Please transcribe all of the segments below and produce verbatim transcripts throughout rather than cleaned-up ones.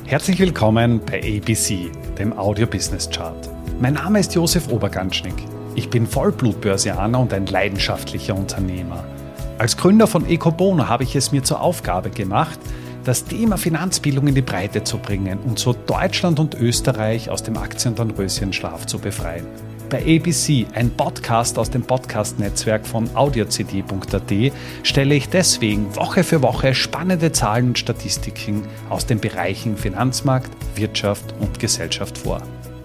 Herzlich willkommen bei A B C, dem Audio Business Chart. Mein Name ist Josef Oberganschnick. Ich bin Vollblutbörsianer und ein leidenschaftlicher Unternehmer. Als Gründer von Ecobono habe ich es mir zur Aufgabe gemacht, das Thema Finanzbildung in die Breite zu bringen und so Deutschland und Österreich aus dem Aktien- und Dornröschenschlaf zu befreien. Bei A B C, ein Podcast aus dem Podcast-Netzwerk von audio c d punkt a t, stelle ich deswegen Woche für Woche spannende Zahlen und Statistiken aus den Bereichen Finanzmarkt, Wirtschaft und Gesellschaft vor.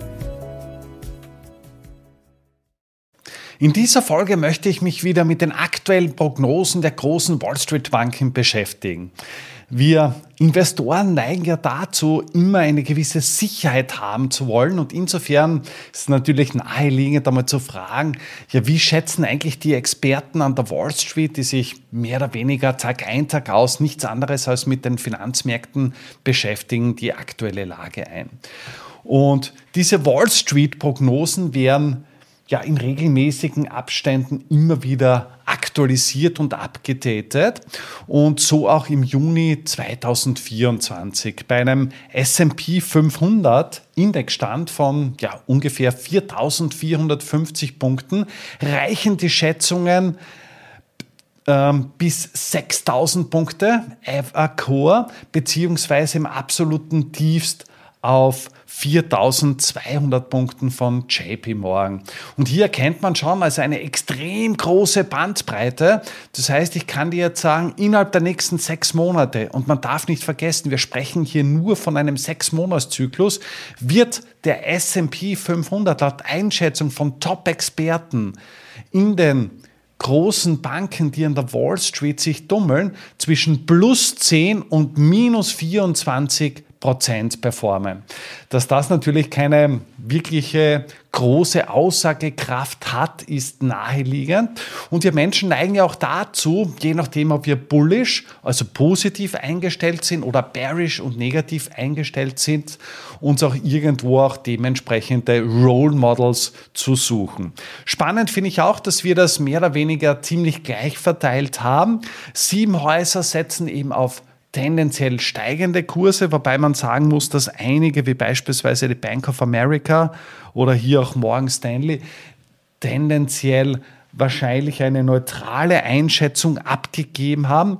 In dieser Folge möchte ich mich wieder mit den aktuellen Prognosen der großen Wall Street Banken beschäftigen. Wir Investoren neigen ja dazu, immer eine gewisse Sicherheit haben zu wollen, und insofern ist es natürlich naheliegend, einmal zu fragen, ja, wie schätzen eigentlich die Experten an der Wall Street, die sich mehr oder weniger Tag ein, Tag aus nichts anderes als mit den Finanzmärkten beschäftigen, die aktuelle Lage ein. Und diese Wall Street Prognosen werden ja in regelmäßigen Abständen immer wieder aktualisiert und abgedatet, und so auch im Juni zweitausendvierundzwanzig. Bei einem S und P fünfhundert Indexstand von ja, ungefähr viertausendvierhundertfünfzig Punkten reichen die Schätzungen ähm, bis sechstausend Punkte F A Core, beziehungsweise im absoluten Tiefst auf viertausendzweihundert Punkten von J P Morgan. Und hier erkennt man schon also eine extrem große Bandbreite. Das heißt, ich kann dir jetzt sagen, innerhalb der nächsten sechs Monate, und man darf nicht vergessen, wir sprechen hier nur von einem Sechs-Monats-Zyklus, wird der S und P fünfhundert laut Einschätzung von Top-Experten in den großen Banken, die an der Wall Street sich tummeln, zwischen plus zehn und minus vierundzwanzig Prozent performen. Dass das natürlich keine wirkliche große Aussagekraft hat, ist naheliegend. Und wir Menschen neigen ja auch dazu, je nachdem, ob wir bullish, also positiv eingestellt sind, oder bearish und negativ eingestellt sind, uns auch irgendwo auch dementsprechende Role Models zu suchen. Spannend finde ich auch, dass wir das mehr oder weniger ziemlich gleich verteilt haben. Sieben Häuser setzen eben auf tendenziell steigende Kurse, wobei man sagen muss, dass einige, wie beispielsweise die Bank of America oder hier auch Morgan Stanley, tendenziell wahrscheinlich eine neutrale Einschätzung abgegeben haben.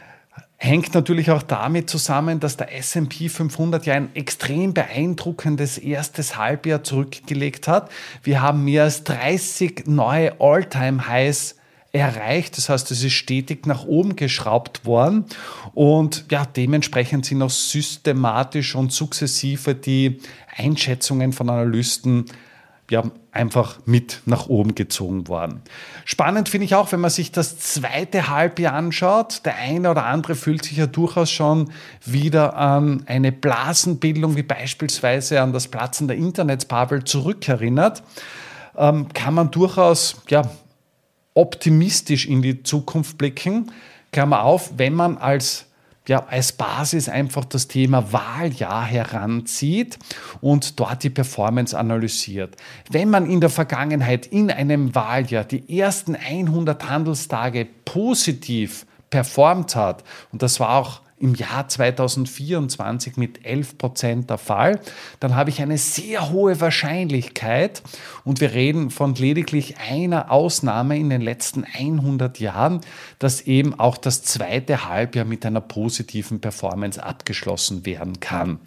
Hängt natürlich auch damit zusammen, dass der S und P fünfhundert ja ein extrem beeindruckendes erstes Halbjahr zurückgelegt hat. Wir haben mehr als dreißig neue All-Time-Highs erreicht. Das heißt, es ist stetig nach oben geschraubt worden, und ja, dementsprechend sind auch systematisch und sukzessive die Einschätzungen von Analysten ja, einfach mit nach oben gezogen worden. Spannend finde ich auch, wenn man sich das zweite Halbjahr anschaut. Der eine oder andere fühlt sich ja durchaus schon wieder an eine Blasenbildung, wie beispielsweise an das Platzen der Internetbubble zurückerinnert. Ähm, kann man durchaus ja optimistisch in die Zukunft blicken, Klammer auf, wenn man als, ja, als Basis einfach das Thema Wahljahr heranzieht und dort die Performance analysiert. Wenn man in der Vergangenheit in einem Wahljahr die ersten hundert Handelstage positiv performt hat, und das war auch im Jahr zweitausendvierundzwanzig mit elf Prozent der Fall, dann habe ich eine sehr hohe Wahrscheinlichkeit, und wir reden von lediglich einer Ausnahme in den letzten hundert Jahren, dass eben auch das zweite Halbjahr mit einer positiven Performance abgeschlossen werden kann.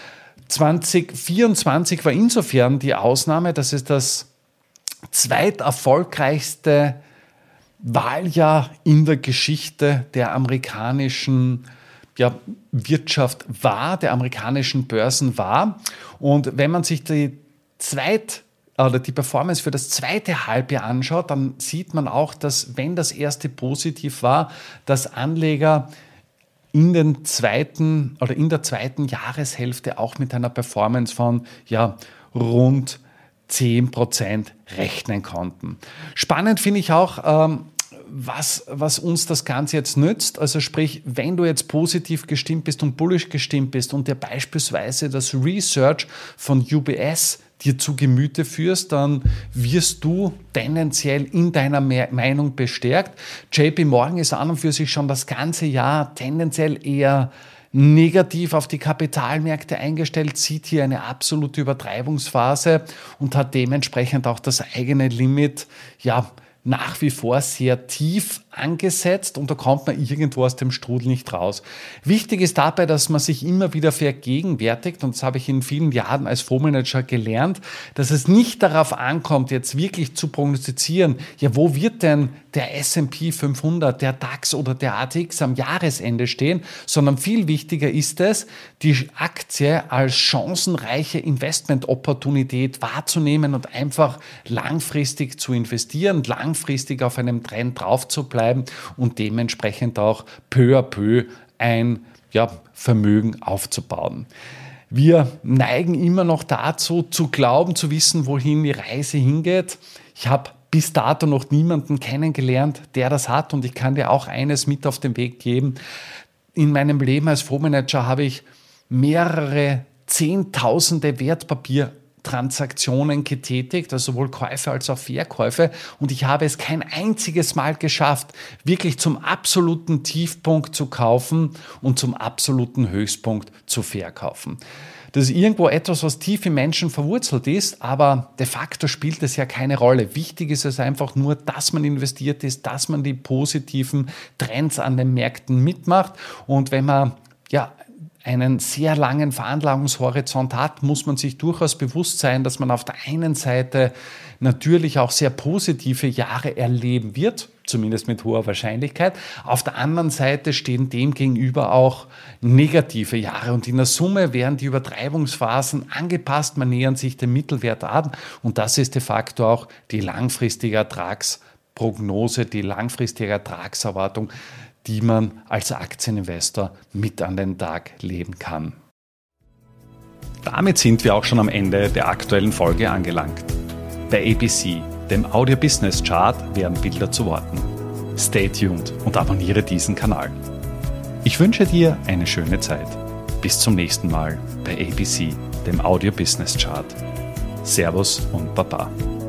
zweitausendvierundzwanzig war insofern die Ausnahme, dass es das zweiterfolgreichste Wahljahr in der Geschichte der amerikanischen ja, Wirtschaft war, der amerikanischen Börsen war. Und wenn man sich die Zweit- oder die Performance für das zweite Halbjahr anschaut, dann sieht man auch, dass, wenn das erste positiv war, dass Anleger in den zweiten oder in der zweiten Jahreshälfte auch mit einer Performance von ja, rund zehn Prozent rechnen konnten. Spannend finde ich auch, ähm, Was, was uns das Ganze jetzt nützt. Also sprich, wenn du jetzt positiv gestimmt bist und bullish gestimmt bist und dir beispielsweise das Research von U B S dir zu Gemüte führst, dann wirst du tendenziell in deiner Meinung bestärkt. J P Morgan ist an und für sich schon das ganze Jahr tendenziell eher negativ auf die Kapitalmärkte eingestellt, sieht hier eine absolute Übertreibungsphase und hat dementsprechend auch das eigene Limit, ja, nach wie vor sehr tief angesetzt und da kommt man irgendwo aus dem Strudel nicht raus. Wichtig ist dabei, dass man sich immer wieder vergegenwärtigt, und das habe ich in vielen Jahren als Fondsmanager gelernt, dass es nicht darauf ankommt, jetzt wirklich zu prognostizieren, ja, wo wird denn der S und P fünfhundert, der DAX oder der A T X am Jahresende stehen, sondern viel wichtiger ist es, die Aktie als chancenreiche Investmentopportunität wahrzunehmen und einfach langfristig zu investieren, langfristig auf einem Trend drauf zu bleiben und dementsprechend auch peu à peu ein ja, Vermögen aufzubauen. Wir neigen immer noch dazu, zu glauben, zu wissen, wohin die Reise hingeht. Ich habe bis dato noch niemanden kennengelernt, der das hat, und ich kann dir auch eines mit auf den Weg geben. In meinem Leben als Fondsmanager habe ich mehrere Zehntausende Wertpapier Transaktionen getätigt, also sowohl Käufe als auch Verkäufe, und ich habe es kein einziges Mal geschafft, wirklich zum absoluten Tiefpunkt zu kaufen und zum absoluten Höchstpunkt zu verkaufen. Das ist irgendwo etwas, was tief im Menschen verwurzelt ist, aber de facto spielt es ja keine Rolle. Wichtig ist es einfach nur, dass man investiert ist, dass man die positiven Trends an den Märkten mitmacht, und wenn man ja einen sehr langen Veranlagungshorizont hat, muss man sich durchaus bewusst sein, dass man auf der einen Seite natürlich auch sehr positive Jahre erleben wird, zumindest mit hoher Wahrscheinlichkeit. Auf der anderen Seite stehen dem gegenüber auch negative Jahre, und in der Summe werden die Übertreibungsphasen angepasst, man nähert sich dem Mittelwert an, und das ist de facto auch die langfristige Ertragsprognose, die langfristige Ertragserwartung, die man als Aktieninvestor mit an den Tag legen kann. Damit sind wir auch schon am Ende der aktuellen Folge angelangt. Bei A B C, dem Audio Business Chart, werden Bilder zu Worten. Stay tuned und abonniere diesen Kanal. Ich wünsche dir eine schöne Zeit. Bis zum nächsten Mal bei A B C, dem Audio Business Chart. Servus und Baba.